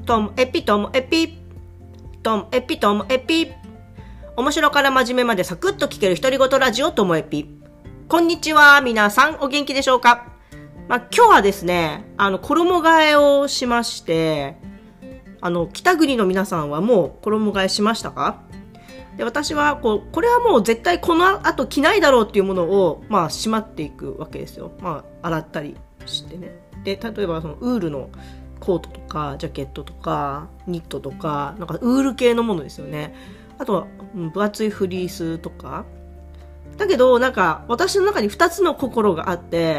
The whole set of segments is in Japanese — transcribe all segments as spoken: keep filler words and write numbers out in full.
ともエピともエピともエピともエピ面白から真面目までサクッと聞ける独り言ラジオともエピ。こんにちは、皆さんお元気でしょうか。まあ、今日はですね、あの衣替えをしまして、あの北国の皆さんはもう衣替えしましたか？で、私はこうこれはもう絶対この後着ないだろうっていうものをまあしまっていくわけですよ。まあ洗ったりしてね。で、例えばそのウールのコートとかジャケットとかニットとかなんかウール系のものですよね。あとは分厚いフリースとか。だけどなんか私の中にふたつの心があって、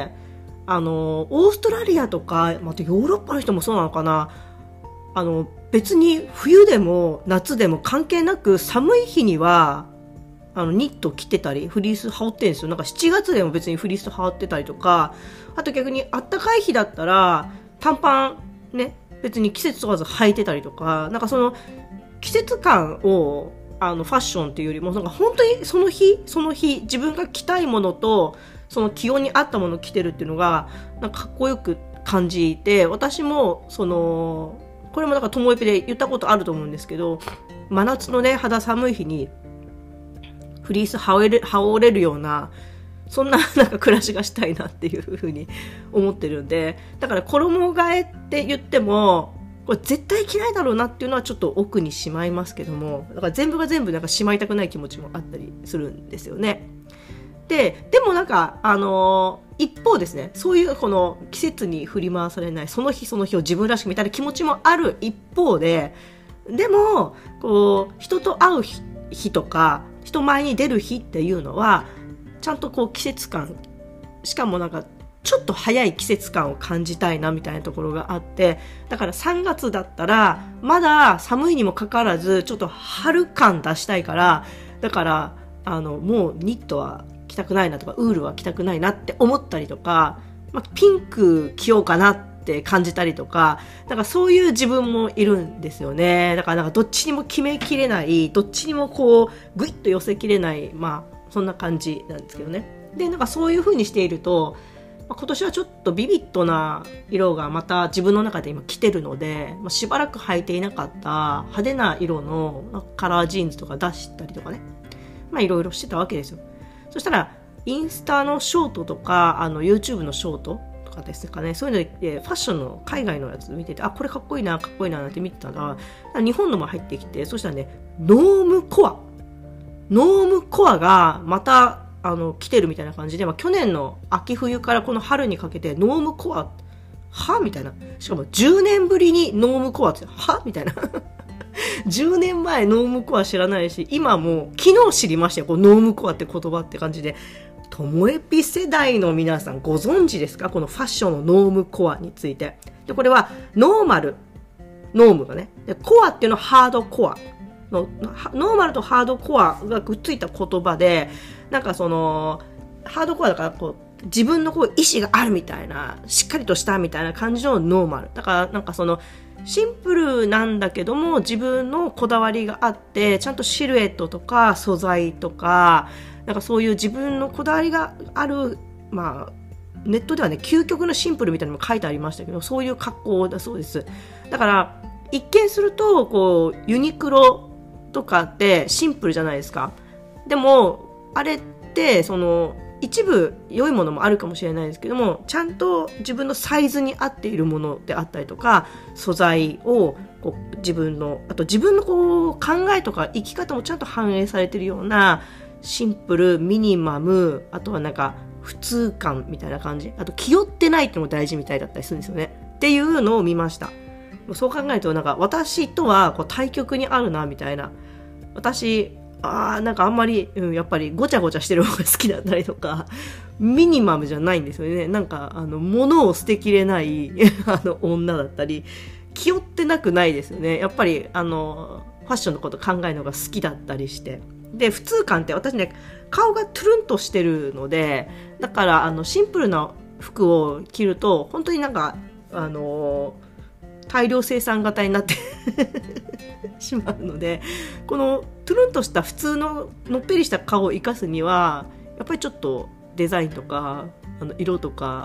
あのオーストラリアとかまたヨーロッパの人もそうなのかな。あの別に冬でも夏でも関係なく寒い日にはあのニット着てたりフリース羽織ってるんですよ。なんかしちがつでも別にフリース羽織ってたりとか、あと逆にあったかい日だったら短パンね、別に季節問わず履いてたりとか、なんかその季節感をあのファッションっていうよりもなんか本当にその日その日自分が着たいものとその気温に合ったものを着てるっていうのがなんかかっこよく感じて、私もそのこれもなんかともえぴで言ったことあると思うんですけど、真夏のね肌寒い日にフリース羽織れる、羽織れるようなそんななんか暮らしがしたいなっていうふうに思ってるんで、だから衣替えって言ってもこれ絶対着ないだろうなっていうのはちょっと奥にしまいますけども、だから全部が全部なんかしまいたくない気持ちもあったりするんですよね。で、でもなんかあのー、一方ですね、そういうこの季節に振り回されないその日その日を自分らしくみたいな気持ちもある一方で、でもこう人と会う日とか人前に出る日っていうのはちゃんとこう季節感、しかもなんかちょっと早い季節感を感じたいなみたいなところがあって、だからさんがつだったらまだ寒いにもかかわらずちょっと春感出したいから、だからあのもうニットは着たくないなとかウールは着たくないなって思ったりとか、まあ、ピンク着ようかなって感じたりとか、なんかそういう自分もいるんですよね。だからなんかどっちにも決めきれない、どっちにもこうグイッと寄せきれない、まあそんな感じなんですけどね。で、なんかそういう風にしていると、まあ、今年はちょっとビビッドな色がまた自分の中で今着てるので、まあ、しばらく履いていなかった派手な色のカラージーンズとか出したりとかね、まあいろいろしてたわけですよ。そしたらインスタのショートとかあの YouTube のショートとかですかね、そういうのでファッションの海外のやつ見てて、あ、これかっこいいなかっこいいななんて見てたら、日本のも入ってきて、そしたらね、ノームコアノームコアがまたあの来てるみたいな感じで、まあ、去年の秋冬からこの春にかけてノームコアはみたいな、しかもじゅうねんぶりにノームコアってはみたいなじゅうねんまえノームコア知らないし、今もう昨日知りましたよ、このノームコアって言葉って感じで。ともえぴ世代の皆さんご存知ですか、このファッションのノームコアについて。で、これはノーマル、ノームがね、でコアっていうのはハードコアの、ノーマルとハードコアがくっついた言葉で、なんかそのハードコアだからこう自分のこう意志があるみたいな、しっかりとしたみたいな感じのノーマルだから、なんかそのシンプルなんだけども自分のこだわりがあって、ちゃんとシルエットとか素材とかなんかそういう自分のこだわりがある、まあネットではね究極のシンプルみたいなのも書いてありましたけど、そういう格好だそうです。だから一見するとこうユニクロとかってシンプルじゃないですか。でもあれってその一部良いものもあるかもしれないですけども、ちゃんと自分のサイズに合っているものであったりとか、素材をこう自分のあと自分のこう考えとか生き方もちゃんと反映されているようなシンプルミニマム、あとはなんか普通感みたいな感じ、あと気負ってないってのも大事みたいだったりするんですよねっていうのを見ました。そう考えるとなんか私とはこう対極にあるなみたいな。私あーなんかあんまり、うん、やっぱりごちゃごちゃしてる方が好きだったりとか、ミニマムじゃないんですよね。なんかあの物を捨てきれないあの女だったり、気負ってなくないですよね。やっぱりあのファッションのこと考えるのが好きだったりして、で普通感って私ね顔がトゥルンとしてるので、だからあのシンプルな服を着ると本当になんかあの大量生産型になってしまうので、このトゥルンとした普通ののっぺりした顔を生かすにはやっぱりちょっとデザインとかあの色とか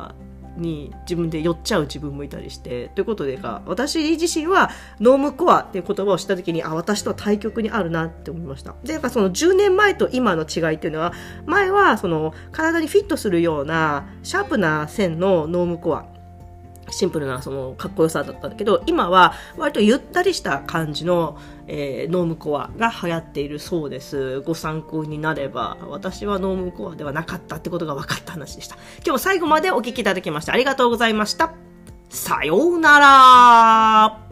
に自分で寄っちゃう自分もいたりして、ということでか、私自身はノームコアっていう言葉を知った時に、あ、私とは対極にあるなって思いました。で、やっぱそのじゅうねんまえと今の違いっていうのは、前はその体にフィットするようなシャープな線のノームコア、シンプルなそのかっこよさだったんだけど、今は割とゆったりした感じの、えー、ノームコアが流行っているそうです。ご参考になれば。私はノームコアではなかったってことが分かった話でした。今日も最後までお聞きいただきましてありがとうございました。さようなら。